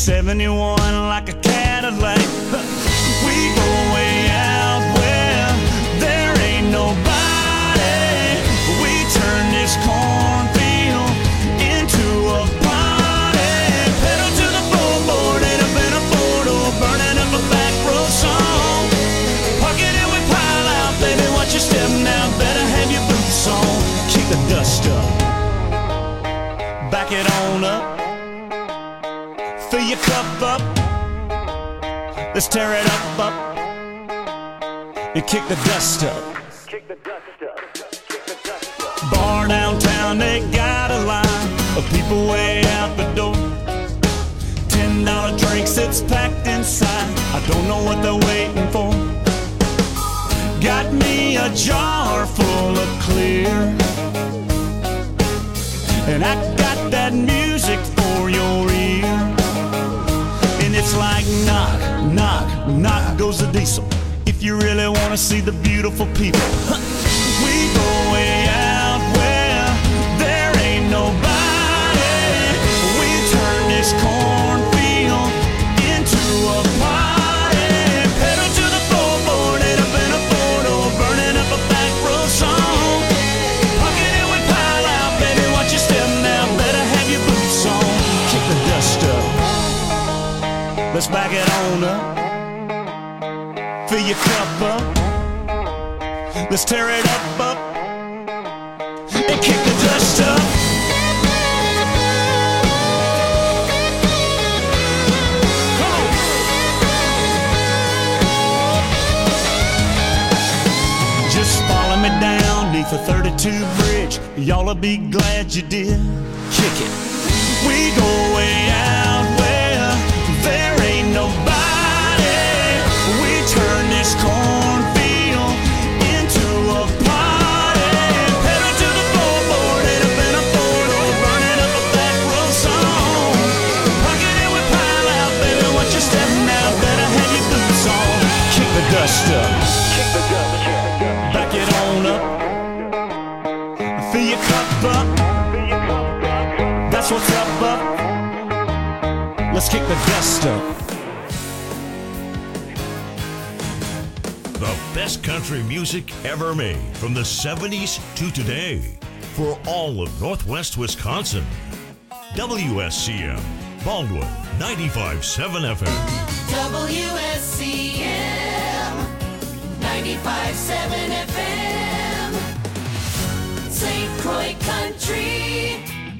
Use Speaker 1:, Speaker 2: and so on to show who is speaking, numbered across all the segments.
Speaker 1: 71 like a Cadillac. We go way out where there ain't nobody. We turn this cornfield into a party. Pedal to the floorboard and up in a four-door, burning up a back road song. Park it and we pile out, baby, watch your step now. Better have your boots on. Kick the dust up, back it on up. Fill your cup up, let's tear it up, and kick the dust up. Bar downtown, they got a line of people way out the door. $10 drinks, it's packed inside. I don't know what they're waiting for. Got me a jar full of clear, and I got that music for your ear. It's like knock, knock, knock goes the diesel. If you really want to see the beautiful people, we go way out where there ain't nobody. We turn this cornfield into a party. Pedal to the floorboard and up in a four-door, burning up a back road song. Pocket it with pile out, baby, watch your step now. Better have your boots on. Kick the dust up, let's back it on up. Fill your cup up, let's tear it up, and kick the dust up. Come on. Just follow me down neath the 32 bridge. Y'all'll be glad you did. Kick it. We go way out where there ain't nobody. We turn this cornfield into a party. Pedal to the floorboard and up in a four-door, burning up a back road song. Pocket it with pile out, baby, watch your step now. Better have your boots on. Kick the dust up, back it on up. Fill your cup up, that's what's up. Let's kick the dust up.
Speaker 2: The best country music ever made from the 70s to today for all of Northwest Wisconsin. WSCM, Baldwin, 95.7 FM.
Speaker 3: WSCM, 95.7 FM. St. Croix Country.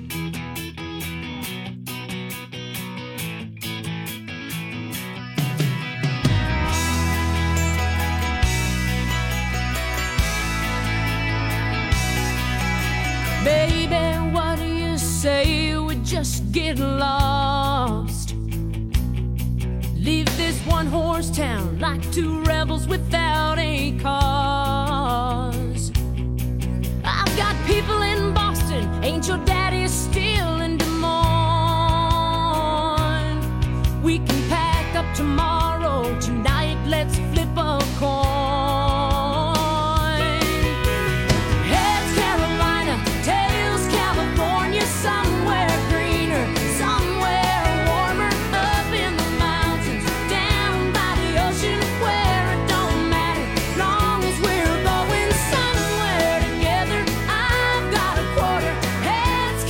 Speaker 4: Baby, what do you say we just get lost? Leave this one-horse town like two rebels without a cause. I've got people in Boston, ain't your daddy still in Des Moines? We can pack up tomorrow, tonight let's flip a coin. Somewhere greener, somewhere warmer, up in the mountains, down by the ocean, where it don't matter, long as we're going somewhere together. I've got a quarter, heads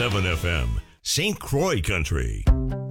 Speaker 2: 95.7 FM, St. Croix Country.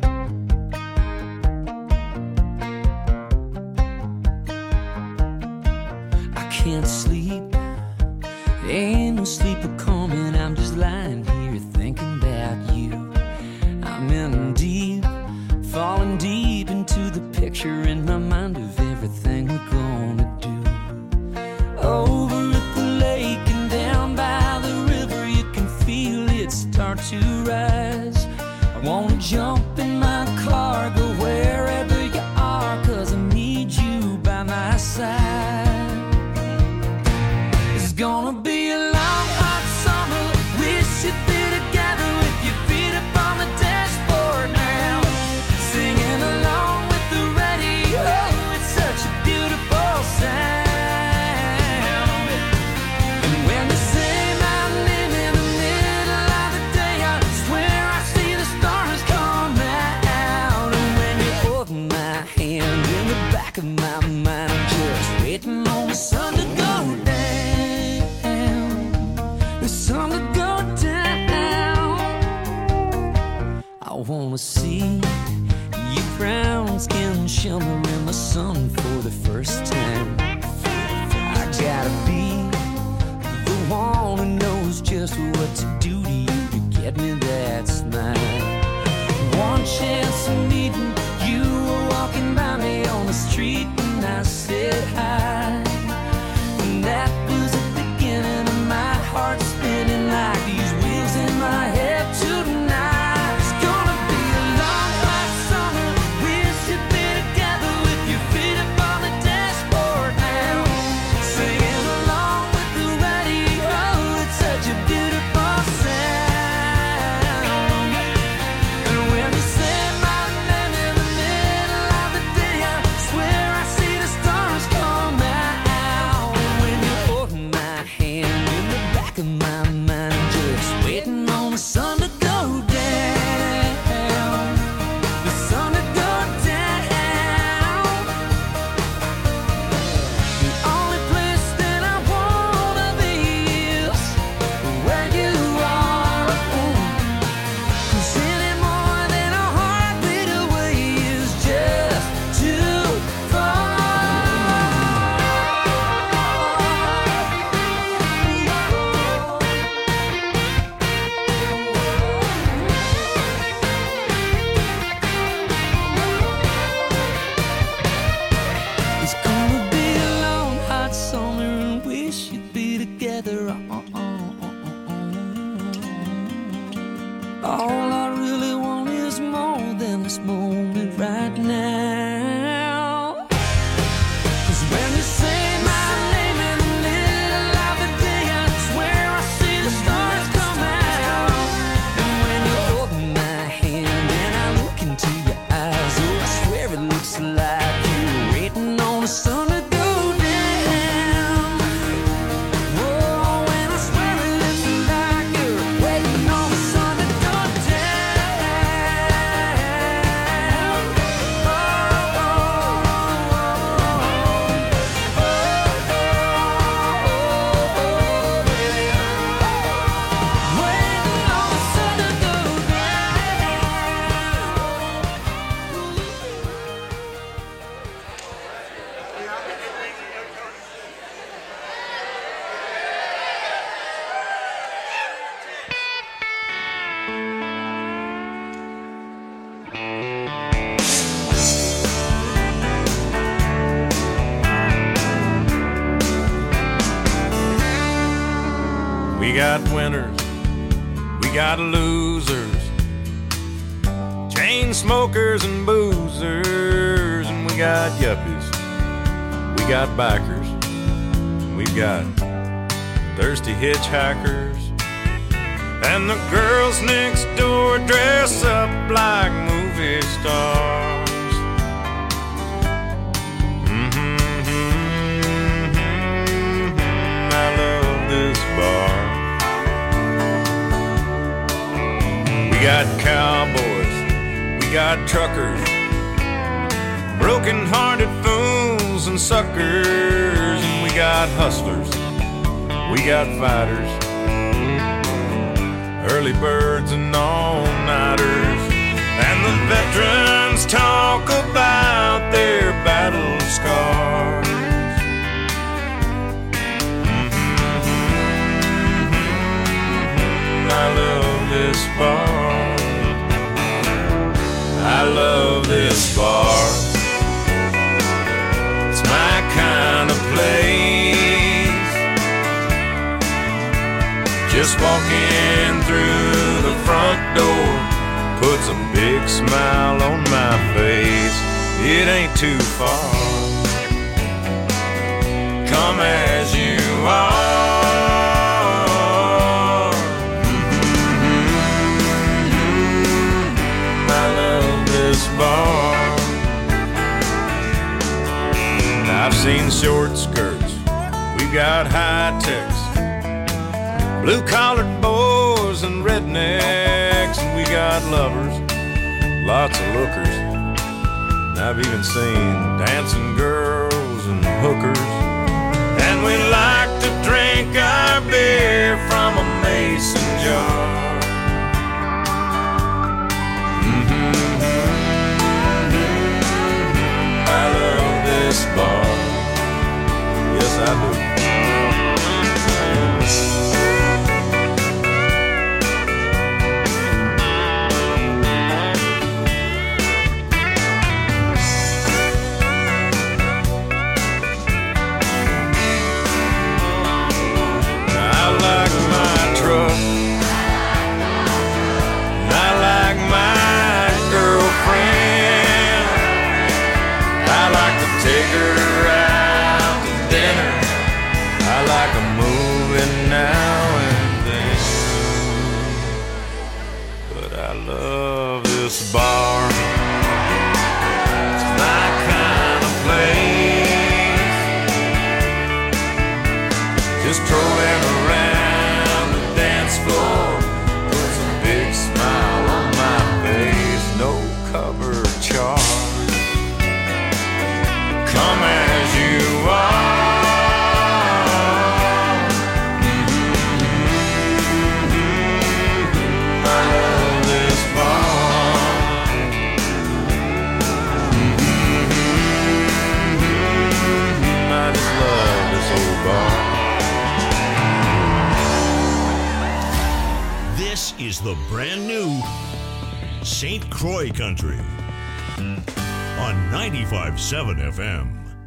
Speaker 5: I can't sleep, ain't no sleeper coming. I'm just lying here thinking about you. I'm in deep, falling deep into the picture in my mind of everything we're gonna do. Over at the lake and down by the river, you can feel it start to rise. I wanna jump in my car, go wherever you are, 'cause I need you by my side. It's gonna be a long, hot summer. We should be together with your feet up on the dashboard now, singing along with the radio. It's such a beautiful sound. And when you say my name in the middle of the day, I swear I see the stars come out. And when you hold my hand in the back of my mind, I'm just waiting on the sun to go down. The sun to go down. I wanna see your brown skin shimmer in the sun for the first time. I gotta be the one who knows just what to do to you to get me that smile. One chance of meeting you, were walking by me on the street and I said hi. And that was the beginning of my heart spinning like these wheels in my head tonight. It's gonna be a long, hot summer. We should be together with your feet up on the dashboard now, singing along with the radio. It's such a beautiful sound. And when you say my name in the middle of the day, I swear I see the stars come out. And when you hold my hand in the back of my mind, just waiting on the sun to go down. The sun to go down. The only place that I wanna be is where you are. 'Cause any more than a heartbeat away is just too far. It's gonna be a long, hot summer and we should be together. All I really want is more than this moment right now. 'Cause when you say my name in the middle of the day, I swear I see the stars come out. And when you hold my hand and I look into your eyes, oh, I swear it looks like you're waiting on the sun to go down. Oh, and I swear it looks like you're waiting on the sun to go down. Oh, oh, oh, oh, waiting on the sun to go
Speaker 6: We got winners, we got losers, chain smokers and boozers, and we got yuppies, we got bikers, we've got thirsty hitchhikers, and the girls next door dress up like movie stars. I love this bar. We got cowboys, we got truckers, broken-hearted fools and suckers, and we got hustlers, we got fighters, early birds and all-nighters, and the veterans talk about their battle scars. I love this bar. I love this bar. It's my kind of place. Just walking through the front door puts a big smile on my face. It ain't too far. Come as you are. Bar. I've seen short skirts, we got high techs, blue-collared boys and rednecks, and we got lovers, lots of lookers. And I've even seen dancing girls and hookers. And we like to drink our beer from a mason jar. This bar, yes I do. I like my truck, I like my girlfriend, I like to take her out to dinner. I like a movie now and then. But I love this bar. It's my kind of place. Just strolling around the dance floor puts a big smile on my face. No cover charge. Come as you are. I love this bar. I just love this old bar.
Speaker 2: This is the brand new St. Croix Country on 95.7 FM.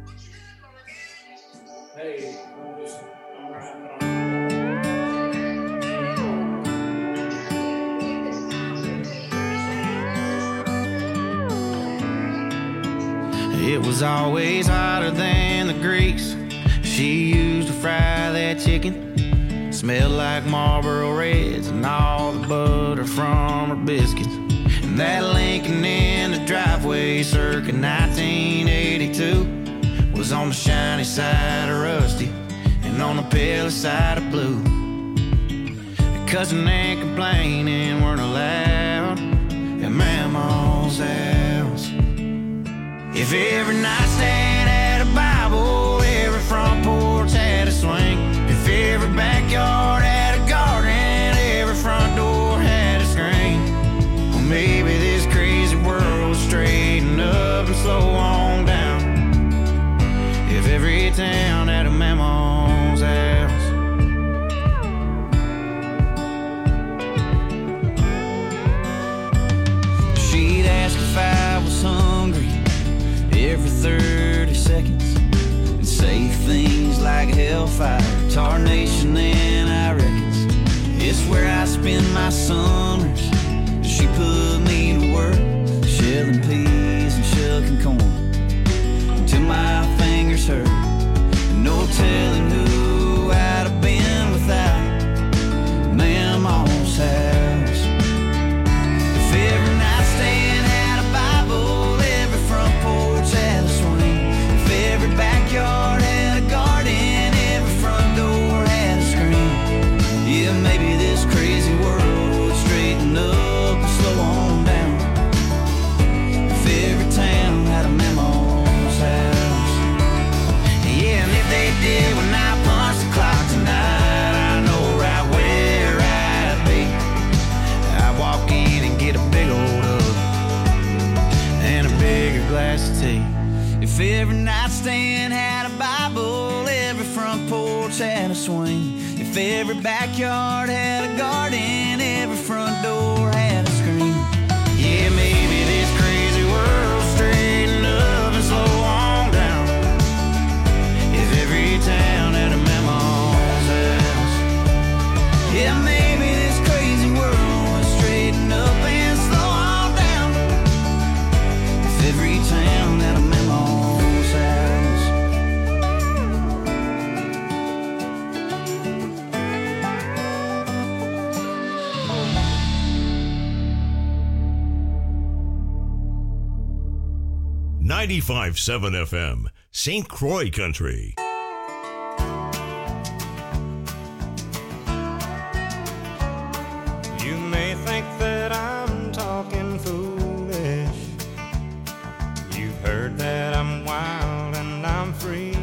Speaker 7: It was always hotter than the grease she used to fry that chicken. Smelled like Marlboro Reds and all the butter from her biscuits. And that Lincoln in the driveway circa 1982 was on the shiny side of rusty and on the pale side of blue. Cussing and complaining weren't allowed at Mama's house. If every nightstand had a Bible, every front porch had a swing. If every backyard had a garden, every front door had a screen. Well, maybe this crazy world would straighten up and slow on down if every town had a Mama's house. She'd ask if I was hungry every 30 seconds and say things like hellfire, tarnation, and I reckons it's where I spend my summers. She put me to work shelling peas and shucking corn until my fingers hurt. No telling who I'd have been without Mama's house. If every nightstand had a Bible, every front porch had a swing. If every backyard had a garden, every front door had a screen. Yeah, maybe this crazy world would straighten up and slow on down glass of tea. If every nightstand had a Bible, every front porch had a swing. If every backyard had a garden, every front door had a screen. Yeah, maybe this crazy world straightened up and slow on down. If every town had a mama's house. Yeah, maybe this crazy world was straightened up and slow on down. If every town had a mama's house.
Speaker 2: 95.7 FM, St. Croix Country.
Speaker 6: You may think that I'm talking foolish. You've heard that I'm wild and I'm free.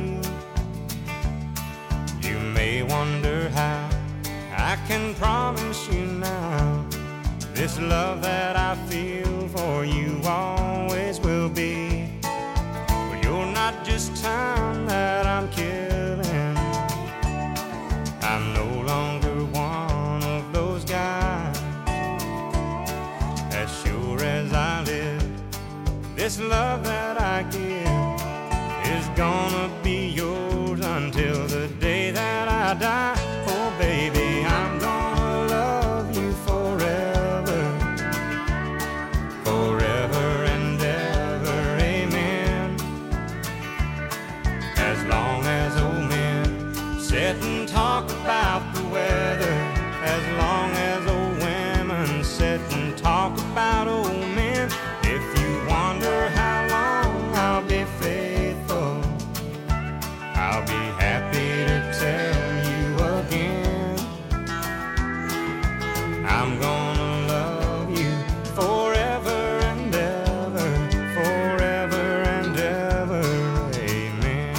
Speaker 6: You may wonder how I can promise you now this love that I feel for you always will be. But you're not just time that I'm killing. I'm no longer one of those guys. As sure as I live, this love that I give is gonna be yours until the day that I die. Oh baby, I'm gonna love you forever, forever and ever, amen. As long as old men sit and talk about the weather, as long as old women sit and talk about old men. If you wonder how long I'll be faithful, I'll be happy to tell you again. I'm gonna love you forever and ever, forever and ever, amen.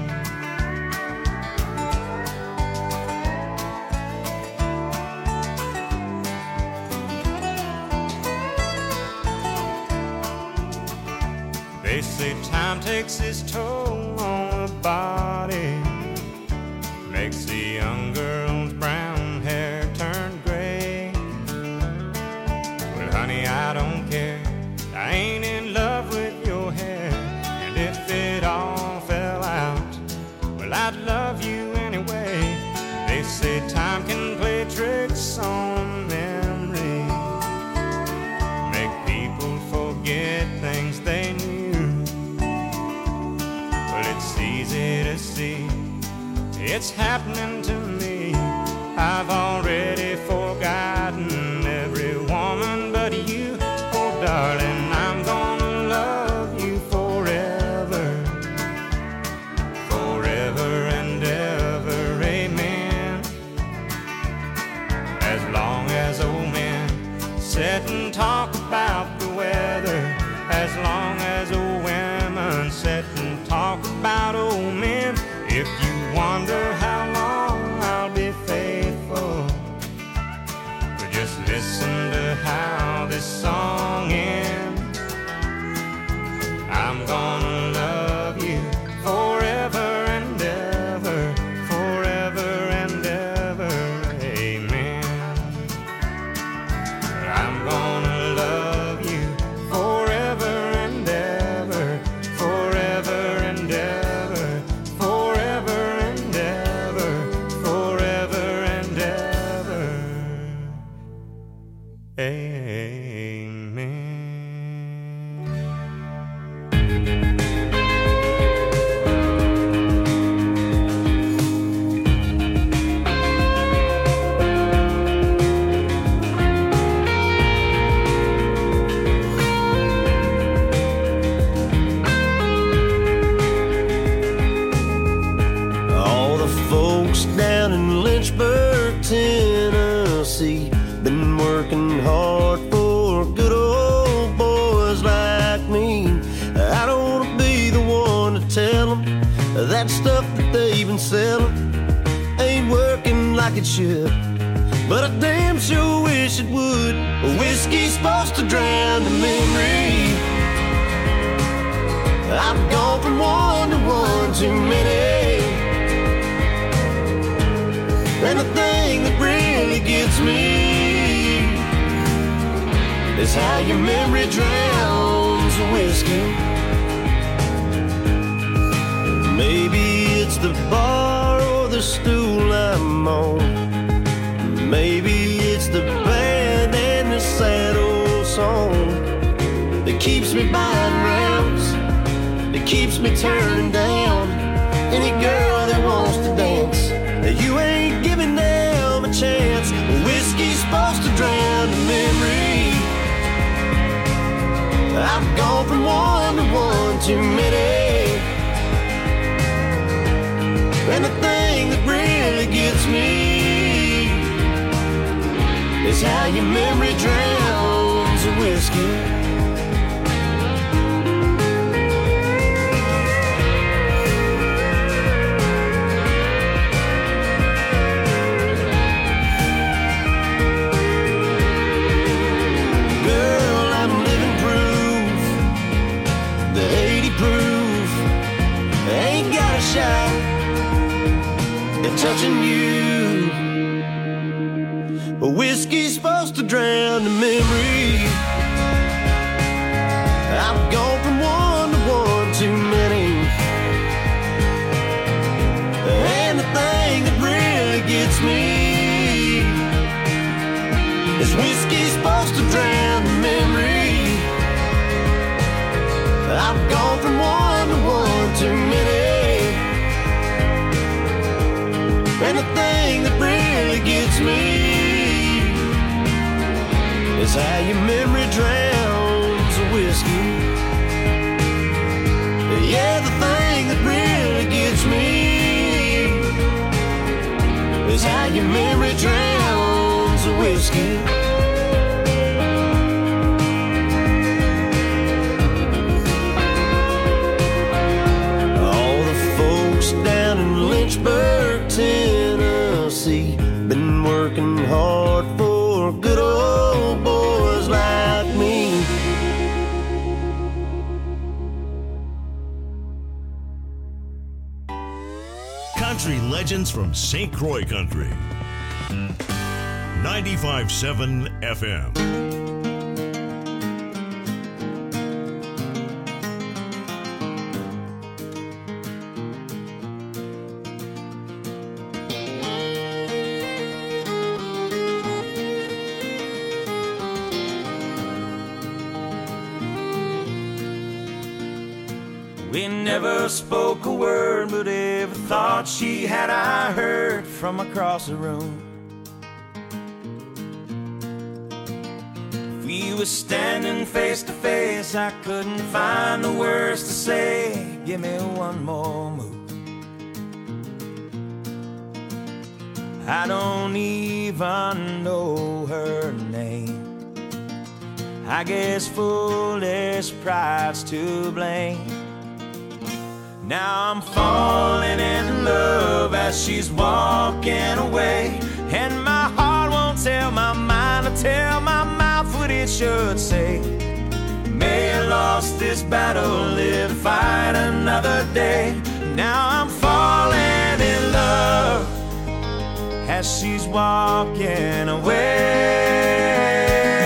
Speaker 6: They say time takes its toll on the body, makes the young girl's brown hair turn gray. Well, honey, I don't care. I ain't in love with your hair. And if it all fell out, well, I'd love you anyway. They say time can play tricks on memory, make people forget things they knew. Well, it's easy to see it's happening to me. I've already forgotten every woman but you. Oh, darling, I'm gonna love you forever, forever and ever, amen. As long as old men sit and talk about the weather, as long as old women sit and talk about old men. If you wonder how long I'll be faithful, but just listen to how this song ends. I'm gonna love you forever and ever, forever and ever, amen. I'm gonna love you forever and ever, forever and ever, forever and ever, forever and ever, amen.
Speaker 8: All the folks down in Lynchburg, Tennessee, been working hard for good old boys like me. I don't want to be the one to tell them that stuff that they've been selling ain't working like it should, but I damn sure wish it would. Whiskey's supposed to drown the memory And the thing that really gets me is how your memory drowns the whiskey. Maybe it's the bar or the stool I'm on. Maybe it's the band and the sad old song that keeps me buying rounds, that keeps me turning down any girl that wants to dance. You ain't giving them a chance. Whiskey's supposed to drown the memory. I've gone from one to one too many. And the thing that really gets me is how your memory drowns the whiskey. Touching you, but whiskey's supposed to drown the memory. I've gone from one to one too many. And the thing that really gets me is whiskey's supposed to drown the memory. I've gone from one to one too many. And the thing that really gets me is how your memory drowns the whiskey. Yeah, the thing that really gets me is how your memory drowns the whiskey. All the folks down in Lynchburg, Tennessee, been working hard for good old boys like me.
Speaker 2: Country legends from St. Croix Country. 95.7 FM.
Speaker 7: We never spoke a word, but every thought she had I heard from across the room. If we were standing face to face, I couldn't find the words to say. Give me one more move. I don't even know her name. I guess foolish pride's to blame. Now I'm falling in love as she's walking away, and my heart won't tell my mind or tell my mouth what it should say. May have lost this battle, live to fight another day. Now I'm falling in love as she's walking away.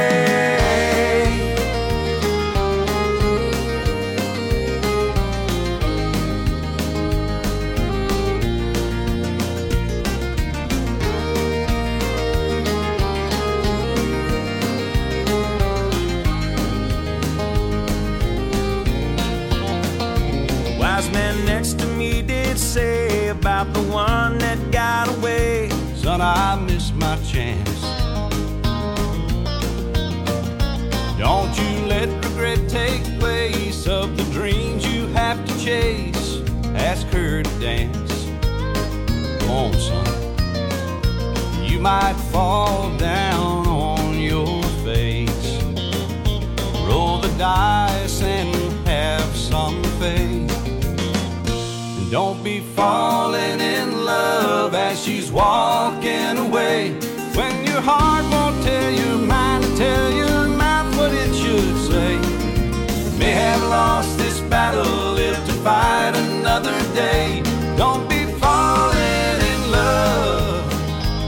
Speaker 7: Man next to me did say about the one that got away,
Speaker 9: son, I missed my chance. Don't you let regret take place of the dreams you have to chase. Ask her to dance. Come on, son, you might fall down on your face. Roll the dice and have some faith. Don't be falling in love as she's walking away, when your heart won't tell your mind to tell your mouth what it should say. May have lost this battle, live to fight another day. Don't be falling in love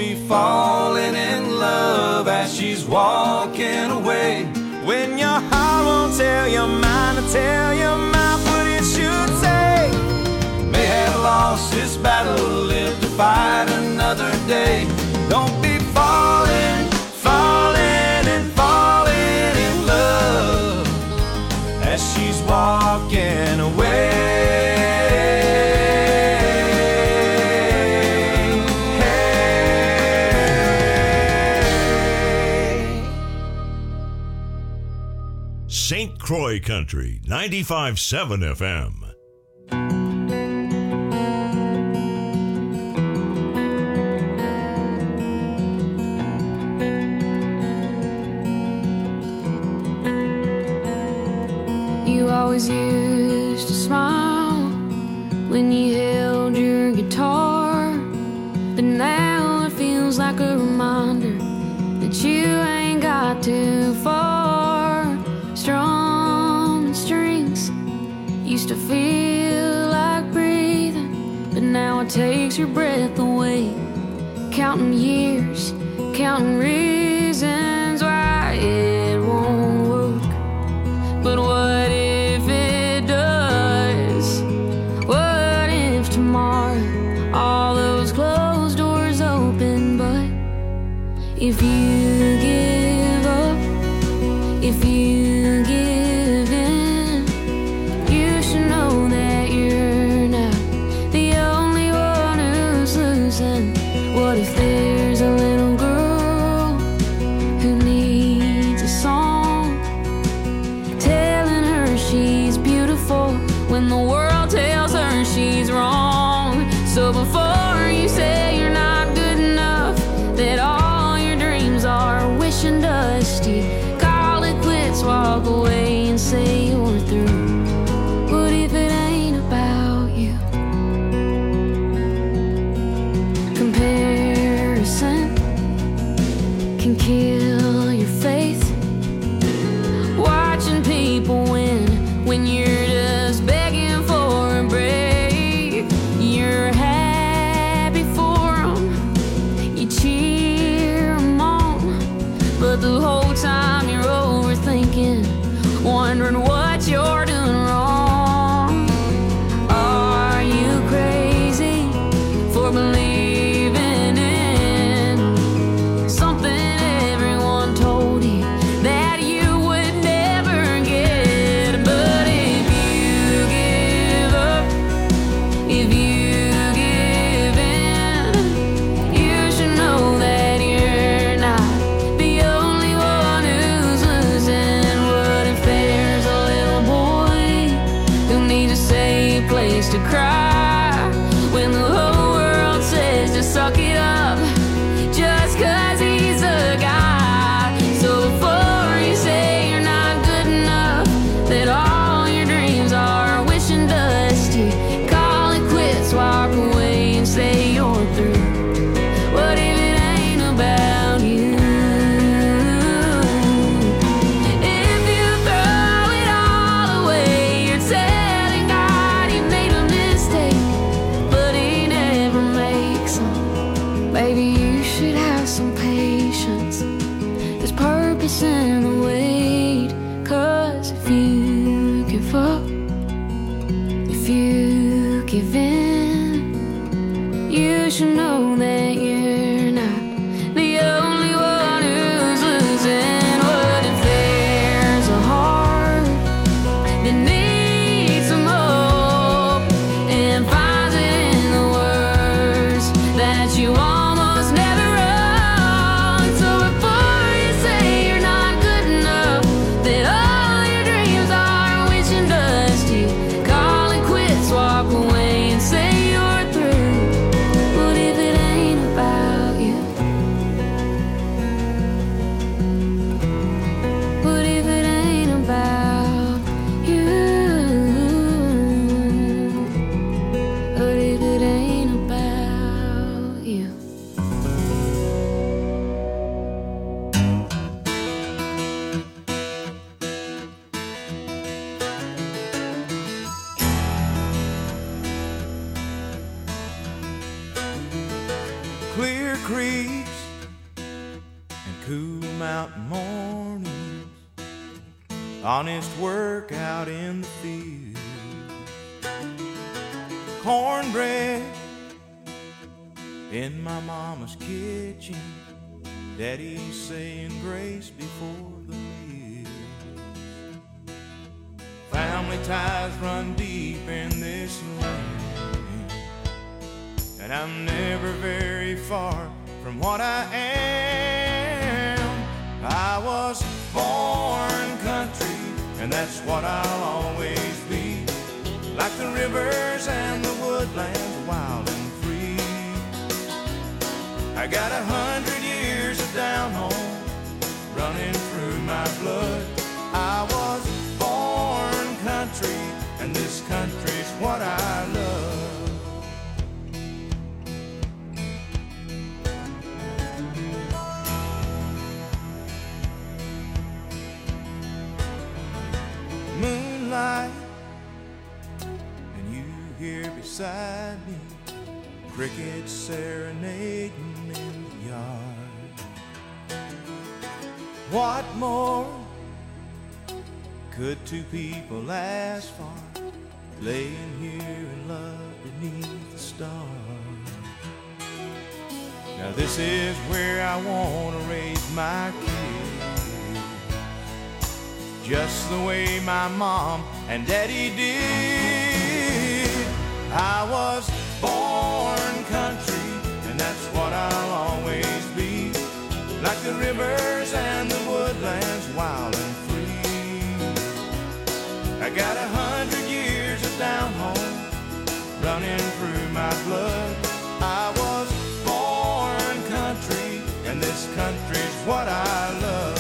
Speaker 9: be falling in love as she's walking away. When your heart won't tell your mind to tell your mouth what it should say. May have lost this battle, live to fight another day. Don't be falling, falling and falling in love as she's walking away.
Speaker 2: St. Croix Country, 95.7 FM.
Speaker 4: You always used to smile when you held your guitar, but now it feels like a reminder that you ain't got too far. Strumming strings used to feel like breathing, but now it takes your breath away. Counting years, counting reasons why it won't work. But what if it does? What if tomorrow all those closed doors open? But if you give up, if you give in, you should know that you're not the only one who's losing. What if there's a little girl who needs a song telling her she's beautiful when the world tells her she's wrong? So before you say you're not good enough, that all your dreams are wishing dusty, call it quits, walk away and say you're through. What if it ain't about you? Comparison can kill your faith. Watching people win when you're just begging for a break. You're happy for them, you cheer them on, but the whole time you're overthinking, wondering what you're doing wrong. Are you crazy for believing in something everyone told you that you would never get? But if you give up, if you give in, you should know that you're not the only one who's losing. What if there's a little boy who needs a safe place to cry when the whole world says to suck it up just 'cause he's a guy? So before you say you're not good enough, that all your dreams are wishing dusty, call it quits, walk away and say you're through. What if it ain't about you? If you throw it all away, you're telling God you made a mistake.
Speaker 6: creeks and cool mountain mornings, honest work out in the field, cornbread in my mama's kitchen, Daddy saying grace before the meal. Family ties run deep in this land, and I'm never very far from what I am. I was born country, and that's what I'll always be, like the rivers and the woodlands, wild and free. I got 100 years of down home running through my blood. I was born country, and this country's what I love. Moonlight, and you here beside me, crickets serenading in the yard. What more could two people ask for, laying here in love beneath the stars? Now this is where I want to raise my kids, just the way my mom and daddy did. I was born country, and that's what I'll always be, like the rivers and the woodlands, wild and free. I got 100 years of down home running through my blood. I was born country, and this country's what I love.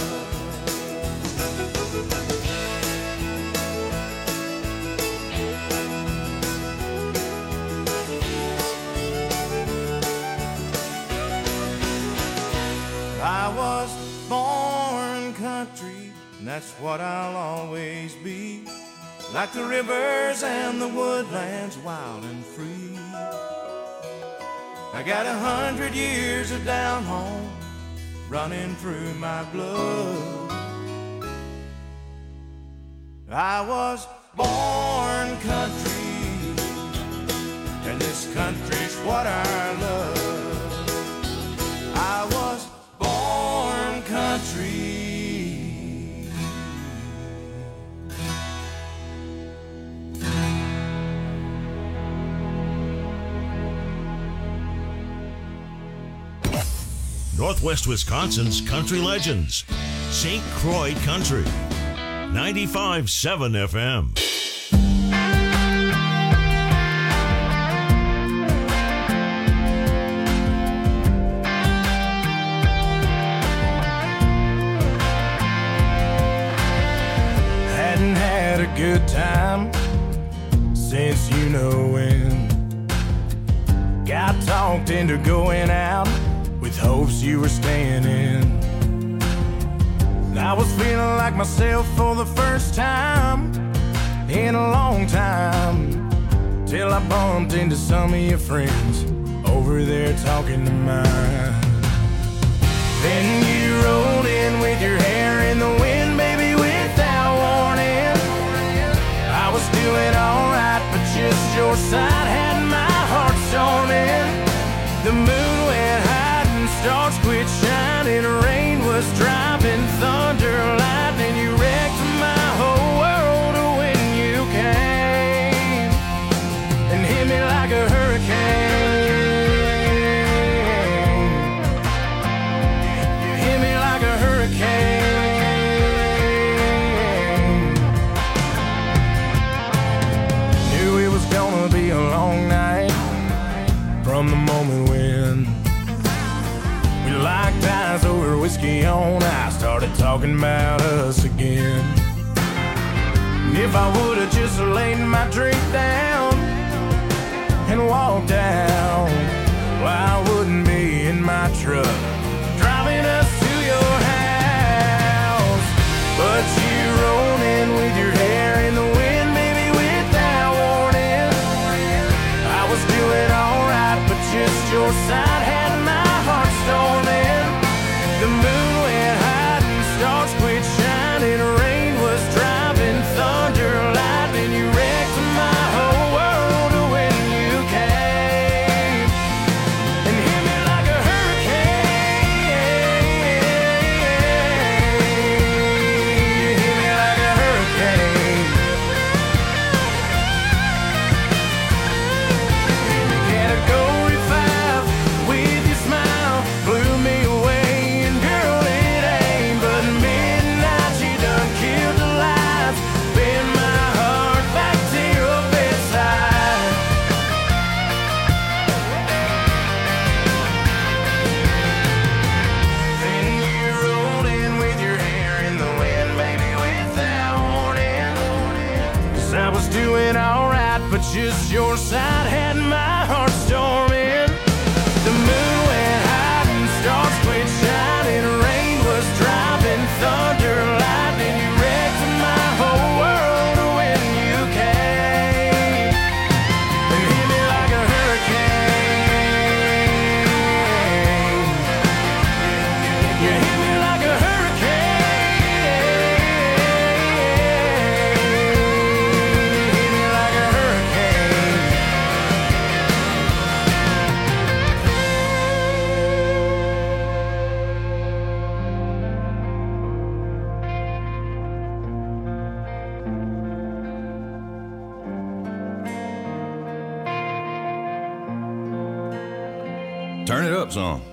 Speaker 6: I was born country, and that's what I'll always be, like the rivers and the woodlands, wild and free. I got 100 years of down home running through my blood. I was born country, and this country's what I love. I was born country.
Speaker 2: Northwest Wisconsin's country legends. St. Croix Country. 95.7 FM.
Speaker 6: Hadn't had a good time since you know when. Got talked into going out with hopes you were staying in. I was feeling like myself for the first time in a long time, till I bumped into some of your friends over there talking to mine. Then you rolled in with your hair in the wind, baby, without warning. I was doing alright, but just your side had my heart storming. The moon went high and stars quit shining, rain was driving, thunder, lightning. You wrecked my whole world when you came and hit me like a hurricane. You hit me like a hurricane. Knew it was gonna be a long night from the moment when we locked eyes over whiskey on ice, started talking about us again. And if I would've just laid my drink down and walked out, well, I wouldn't be in my truck driving us to your house. But you rolled in with your hair in the wind, baby, without warning. I was doing alright, but just your side had my heart
Speaker 7: feeling alright, but just your side had my heart storming. The moon went high and stars quit shining. Rain was driving, thunder, lightning. You wrecked my whole world when you came and hit me like a hurricane. You hit me like a
Speaker 6: Turn it up some.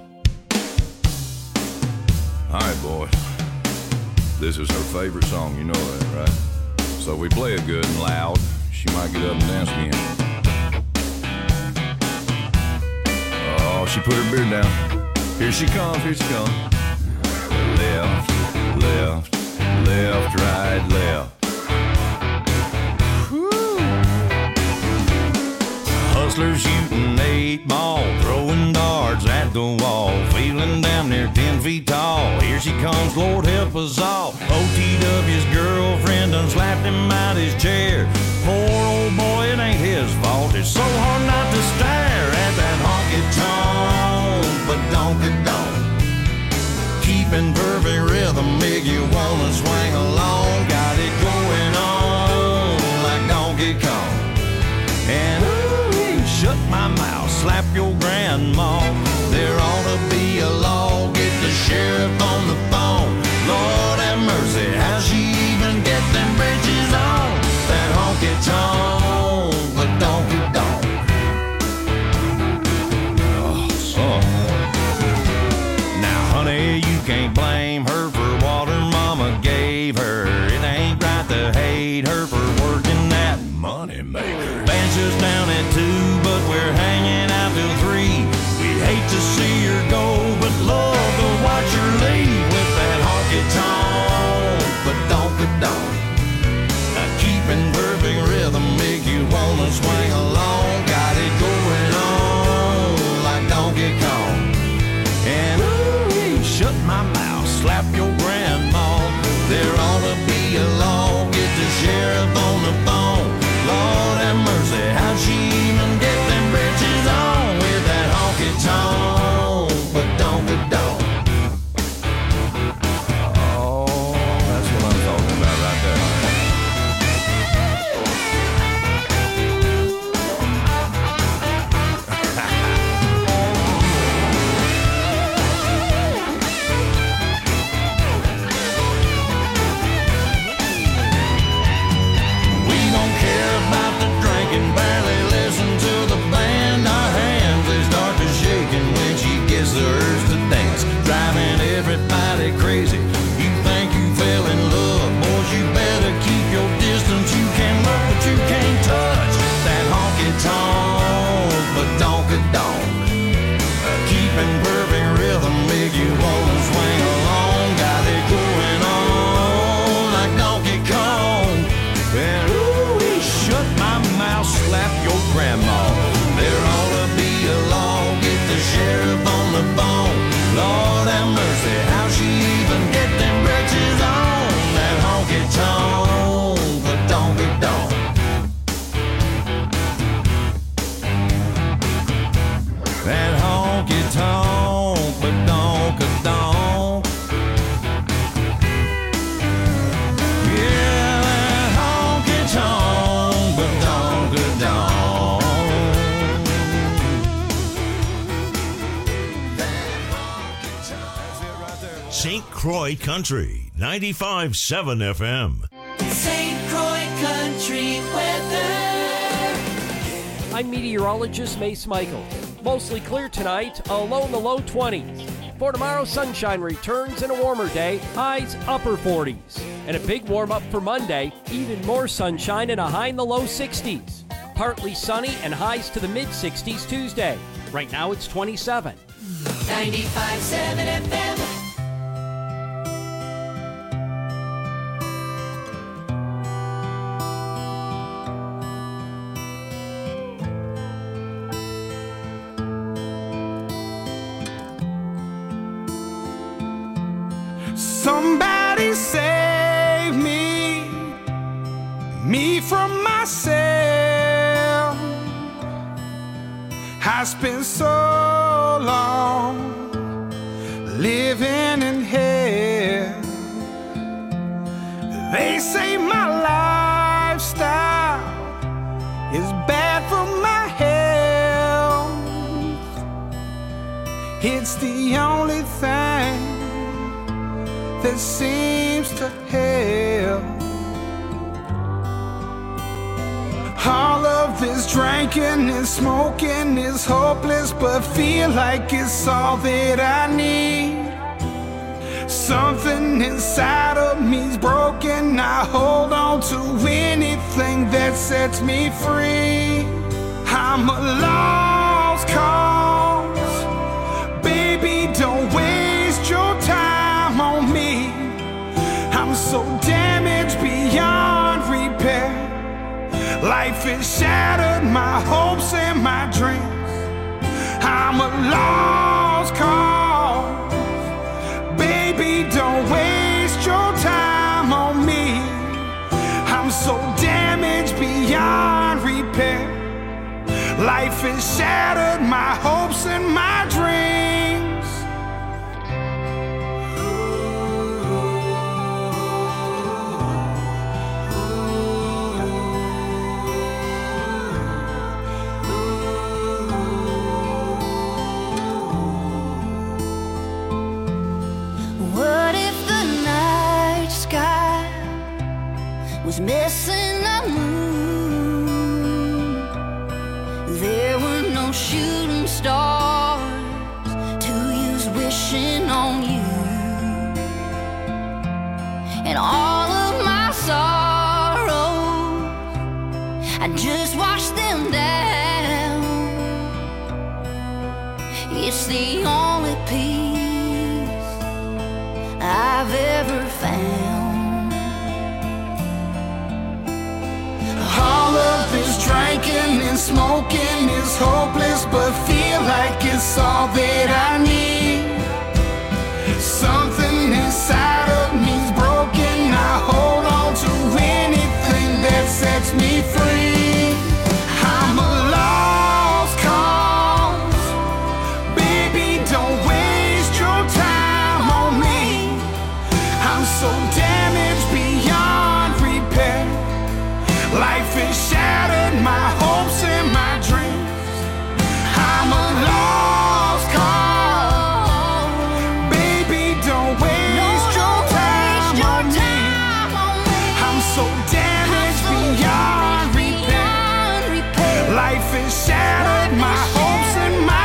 Speaker 6: All right, boys. This is her favorite song, you know that, right? So we play it good and loud. She might get up and dance again. Oh, she put her beard down. Here she comes, here she comes. Left, left, left, right, left. Hustlers shooting 8 ball, throwing darts at the wall, feeling damn near 10 feet tall. Here she comes, Lord help us all. OTW's girlfriend done slapped him out his chair. Poor old boy, it ain't his fault. It's so hard not to stare at that honky-tonk, but donk-a-donk. Keeping perfect rhythm, make you wanna swing along. Got it going on like Donkey Kong. And shut my mouth, slap your grandma. There ought to be a law, get the sheriff on the phone. Lord have mercy, how'd she even get them bridges on? That honky-tonk, but donk-a-donk. Oh, son. Now, honey, you can't blame her for what her mama gave her. It ain't right to hate her for working that money maker. Bench us down at 2, but we're hanging out till 3. We'd hate to see her go, but love to watch her leave with that honky-tonk, but donk-a-donk. Keeping perfect rhythm make you wanna swing along. Got it going on like Donkey Kong. And shut my mouth, slap your grandma. There ought to be a law, get the sheriff on the phone. Lord have mercy, how'd she even get them britches on with that honky-tonk, but donk-a-donk. Oh, that's what I'm talking about right there. We don't care about the drinking, barely listen to the band. Our hands, they start to shaking when she gets the urge to dance, driving everybody crazy. You think you fell in love, boys, you better keep your distance. You can look, but you can't touch that honky-tonk, but donk-a-donk. Keeping perfect rhythm make you wanna swing along. Got it going on like Donkey Kong. And shut my mouth, slap your grandma. There ought to be a law, get the sheriff on the phone. Lord have mercy, how'd she even get them britches on? That honky-tonk, but donk-a-donk. That honky-tonk, but donk-a-donk. Yeah, that honky-tonk, but donk-a-donk.
Speaker 2: St. Croix Country, 95.7 FM.
Speaker 3: St. Croix Country weather.
Speaker 10: I'm meteorologist Mace Michaels. Mostly clear tonight, a low in the low 20s. For tomorrow, sunshine returns and a warmer day, highs upper 40s. And a big warm up for Monday, even more sunshine and a high in the low 60s. Partly sunny and highs to the mid 60s Tuesday. Right now it's 27.
Speaker 3: 95.7 FM.
Speaker 11: Somebody save me from myself. I spent so long living in hell. They say my lifestyle is bad for my health. It's the only thing that seems to help. All of this drinking and smoking is hopeless, but feel like it's all that I need. Something inside of me's broken. I hold on to anything that sets me free. I'm a lost cause. Baby, don't waste your time on me. I'm so damaged beyond repair. Life has shattered my hopes and my dreams. I'm a lost cause. Baby, don't waste your time on me. I'm so damaged beyond repair. Life has shattered my hopes and my dreams.
Speaker 12: Was missing a moon. There were no shooting stars to use wishing on you. And all of my sorrows, I just washed them down. It's the only peace I've ever found.
Speaker 11: All of this drinking and smoking is hopeless, but feel like it's all that I need. Something inside of me's broken. I hold on to anything that sets me free. I'm a lost cause. Baby, don't waste your time on me. I'm so damaged beyond repair. Life has shattered my hopes and my dreams. I'm a lost cause. Baby, don't waste your time on me. I'm so damaged beyond repair. Life has shattered my hopes and my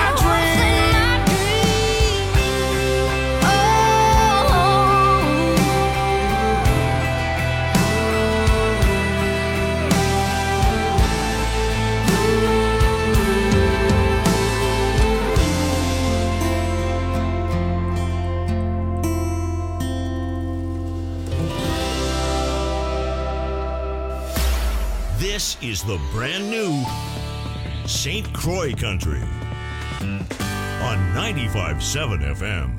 Speaker 2: This is the brand new St. Croix Country on 95.7 FM.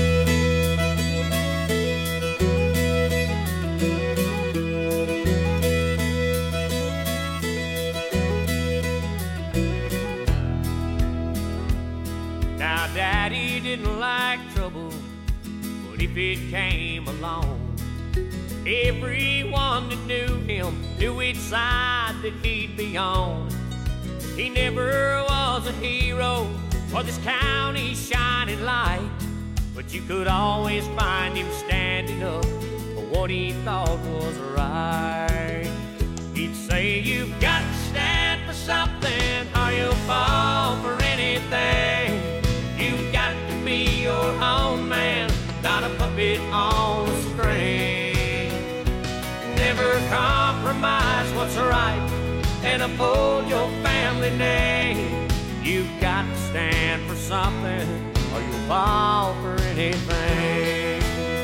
Speaker 13: Now, Daddy didn't like trouble, but if it came along, everyone that knew him knew which side that he'd be on. He never was a hero or this county's shining light, but you could always find him standing up for what he thought was right. He'd say, you've got to stand for something or you'll fall for anything. You've got to be your own man, not a puppet on a string. Never compromise what's right and uphold your family name. You've got to stand for something or you'll fall for anything.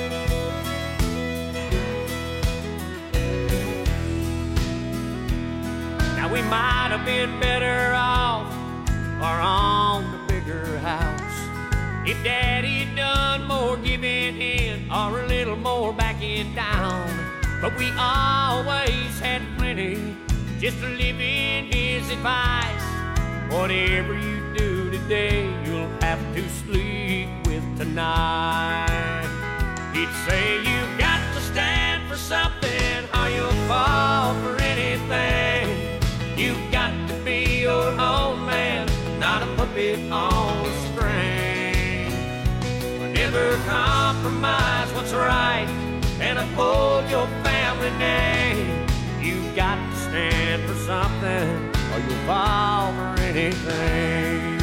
Speaker 13: Now we might have been better off or on the bigger house if Daddy had done more giving in or a little more backing down. But we always had plenty, just to live in his advice. Whatever you do today, you'll have to sleep with tonight. He'd say you got to stand for something, or you'll fall for anything. You've got to be your own man, not a puppet on a string. Never compromise what's right, and uphold your family name. You've got to stand for something, or you'll fall for anything.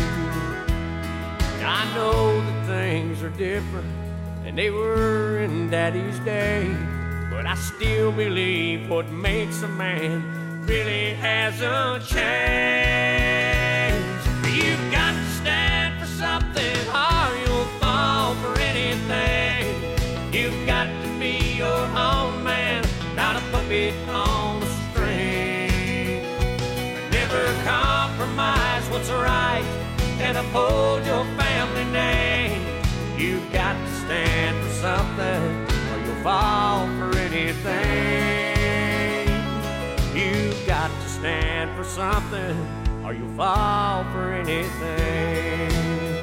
Speaker 13: I know that things are different than they were in Daddy's day, but I still believe what makes a man really hasn't changed. You've got to stand for something, or you'll fall for anything. You've got to be your own man, not a puppet on a string. Never compromise what's right, and uphold your family name. You've got to stand for something, or you'll fall for anything. You've got to stand for something, or you'll fall for anything.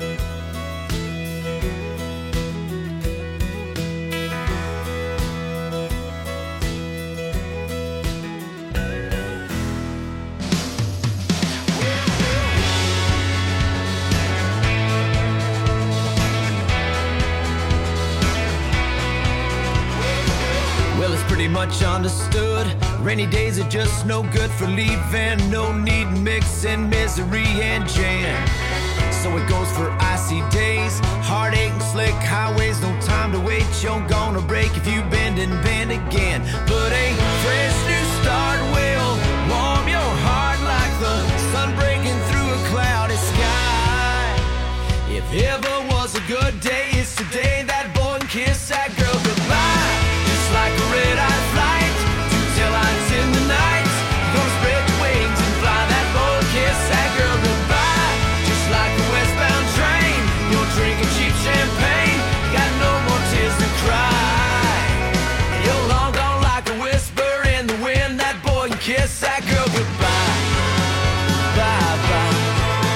Speaker 14: Well, it's pretty much understood. Rainy days are just no good for leaving. No need mixing misery and jam. So it goes for icy days, heartache and slick highways. No time to wait, you're gonna break if you bend and bend again. But a fresh new start will warm your heart like the sun breaking through a cloudy sky. If ever was a good day, it's today. That boy can kiss that girl goodbye. Like a red-eye flight to till lights in the night. Gonna spread your wings and fly that boy, kiss that girl goodbye. Just like a westbound train, you're drinking cheap champagne. Got no more tears to cry. You're long gone like a whisper in the wind. That boy can kiss that girl goodbye. Bye-bye.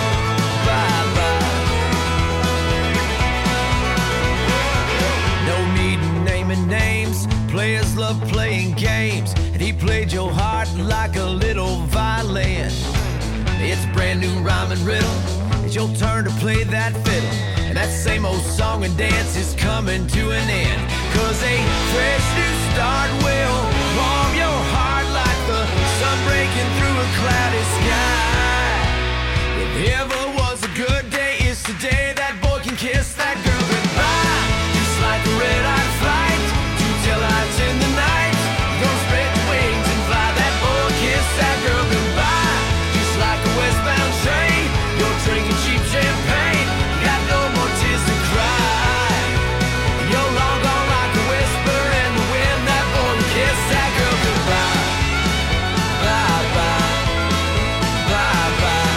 Speaker 14: Bye-bye. No need in naming names. Players love playing games, and he played your heart like a little violin. It's a brand new rhyme and riddle. It's your turn to play that fiddle, and that same old song and dance is coming to an end. 'Cause a fresh new start will warm your heart like the sun breaking through a cloudy sky. If ever was a good day, it's today. That boy can kiss that girl goodbye. Just like a red-eye flight till lights in the night. Gonna spread your wings and fly that boy, kiss that girl goodbye. Just like a westbound train, you're drinking cheap champagne. Got no more tears to cry. You're long gone like a whisper in the wind. That boy, kiss that girl goodbye. Bye-bye. Bye-bye.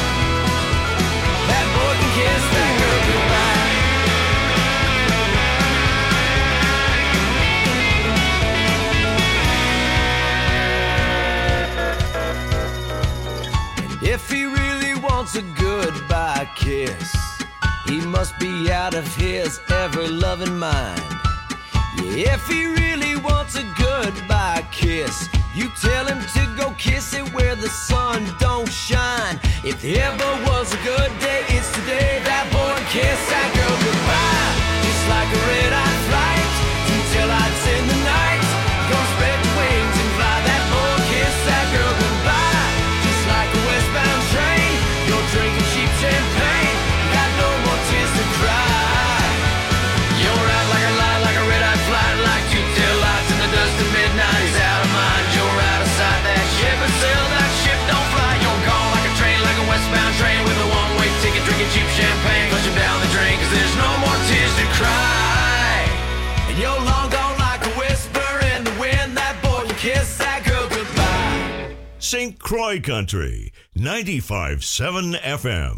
Speaker 14: That boy can kiss that girl goodbye. If he really wants a goodbye kiss, he must be out of his ever-loving mind. Yeah, if he really wants a goodbye kiss, you tell him to go kiss it where the sun don't shine. If there ever was a good day, it's today. That boy kiss that girl goodbye. Just like a red-eye flight till lights in the night. Gonna spread your wings and fly. That boy kiss that girl goodbye. Just like a westbound train, you're drinking cheap champagne. Got no more tears to cry. You're out like a light, like a red-eye flight, like two tail lights in the dust of midnight. He's out of mind, you're out of sight. That ship has sailed, that ship don't fly. You're gone like a train, like a westbound train with a one-way ticket, drinking cheap champagne. Flush him down the drain, 'cause there's no more tears to cry. And you're long gone like a whisper in the wind. That boy can kiss that girl goodbye.
Speaker 2: St. Croix Country, 95.7 FM.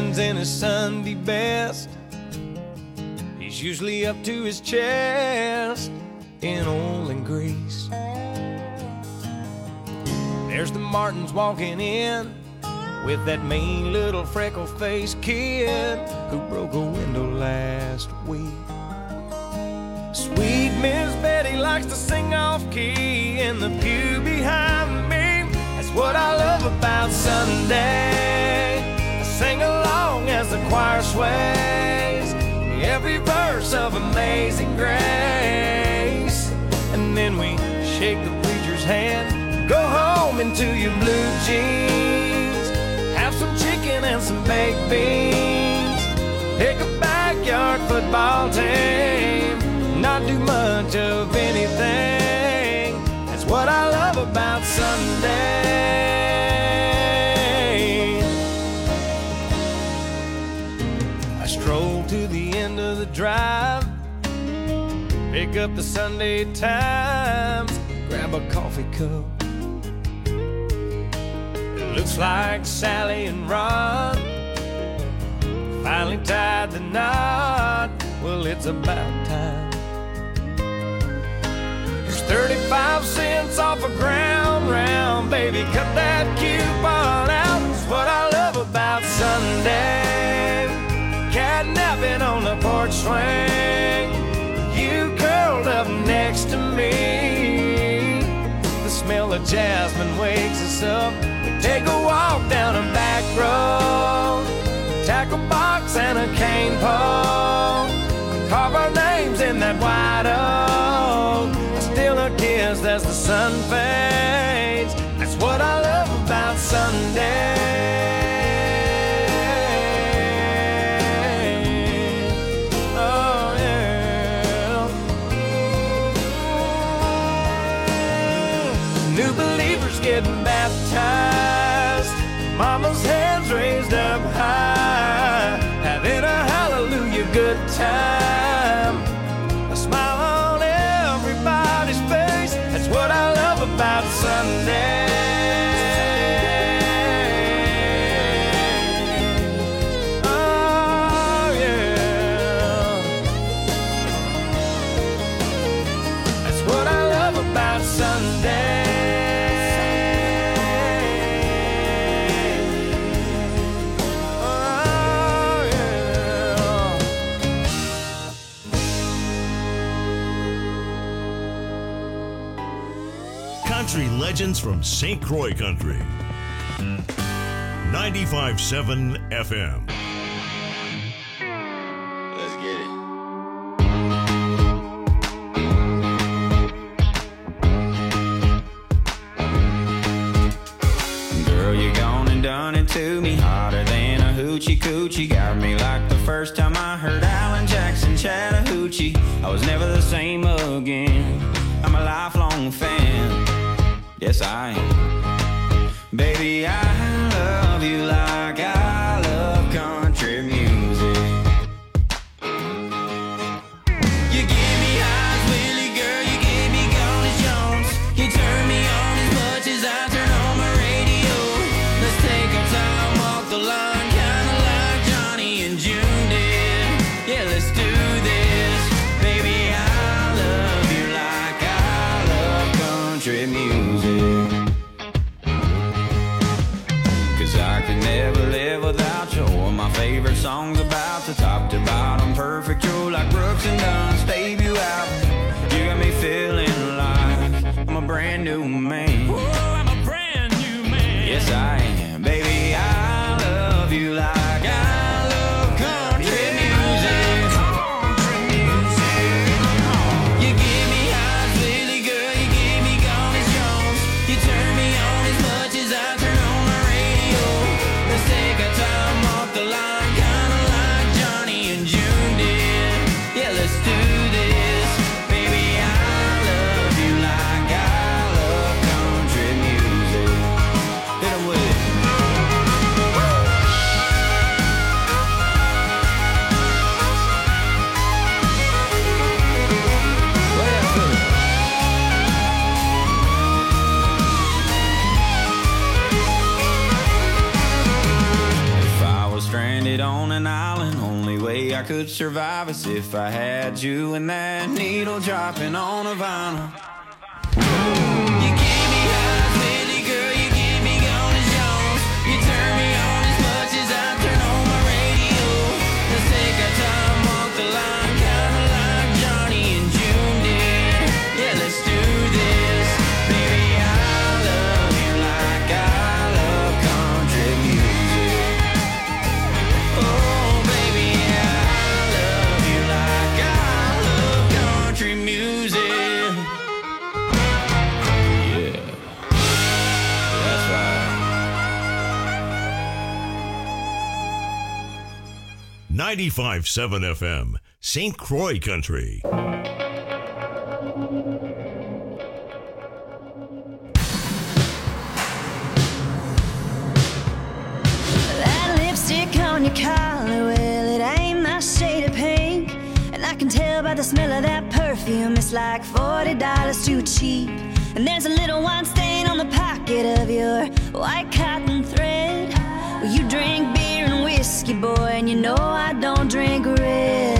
Speaker 14: Stands in his Sunday best. He's usually up to his chest in oil and grease. There's the Martins walking in with that mean little freckle-faced kid who broke a window last week. Sweet Miss Betty likes to sing off-key in the pew behind me. That's what I love about Sunday. I sing along as the choir sways every verse of Amazing Grace. And then we shake the preacher's hand, go home into your blue jeans, have some chicken and some baked beans, pick a backyard football team, not do much of anything. That's what I love about Sunday. I stroll to the end of the drive, pick up the Sunday Times, grab a coffee cup. It looks like Sally and Ron finally tied the knot. Well, it's about time. There's 35 cents off a ground round, baby, cut that coupon out. That's what I love about Sunday. Catnapping on the porch swing, you curled up next to me. The smell of jasmine wakes us up. We take a walk down a back road, tackle box and a cane pole, carve our names in that white oak. Still a kiss as the sun fades. That's what I love about Sunday. Oh yeah. New believers getting baptized, mama's hands raised up high, having a hallelujah good time. A smile on everybody's face. That's what I love about Sunday. Oh yeah. That's what I love about Sunday.
Speaker 2: Country legends from St. Croix Country. 95.7 FM.
Speaker 15: Let's get it.
Speaker 7: Girl, you gone and done it to me, hotter than a hoochie coochie. Got me like the first time I heard Alan Jackson Chattahoochee. I was never the same again. I'm a lifelong fan. Yes, I am. Baby, I love you like I love country music. You give me eyes, Willie, girl, you give me gone as Jones. You turn me on as much as I turn on my radio. Let's take our time, walk the line, kinda like Johnny and June did. Yeah, let's do this. Baby, I love you like I love country music. Never live without you. Or my favorite songs about the top to bottom, perfect. You're like Brooks and Dunn's, babe, you out. You got me feeling like I'm a brand new man. Whoa, I'm a brand new man. Yes, I am. Baby, I love you like I love country music. Country music. You give me eyes, Lily girl, you give me gone as Jones. You turn me on as much as I turn on my radio. Let's take our time off the line, kinda like Johnny and June did. Yeah, let's do this. could survive as if I had you and that needle dropping on a vinyl. You give me highs, Willie, girl, you give me gone as Jones. You turn me on as much as I turn on my radio. Let's take our time, walk the line, kinda like Johnny and June did. Yeah, let's do this. Baby, I love you like I love country music. Oh, baby, I love you like I love country music. Yeah, that's right.
Speaker 2: 95.7 FM, St. Croix Country.
Speaker 12: That lipstick on your collar, well, it ain't my shade of pink. And I can tell by the smell of that perfume, it's like $40 too cheap. And there's a little wine stain on the pocket of your white cotton thread. Well, you drink beer and whiskey, boy, and you know I don't drink red.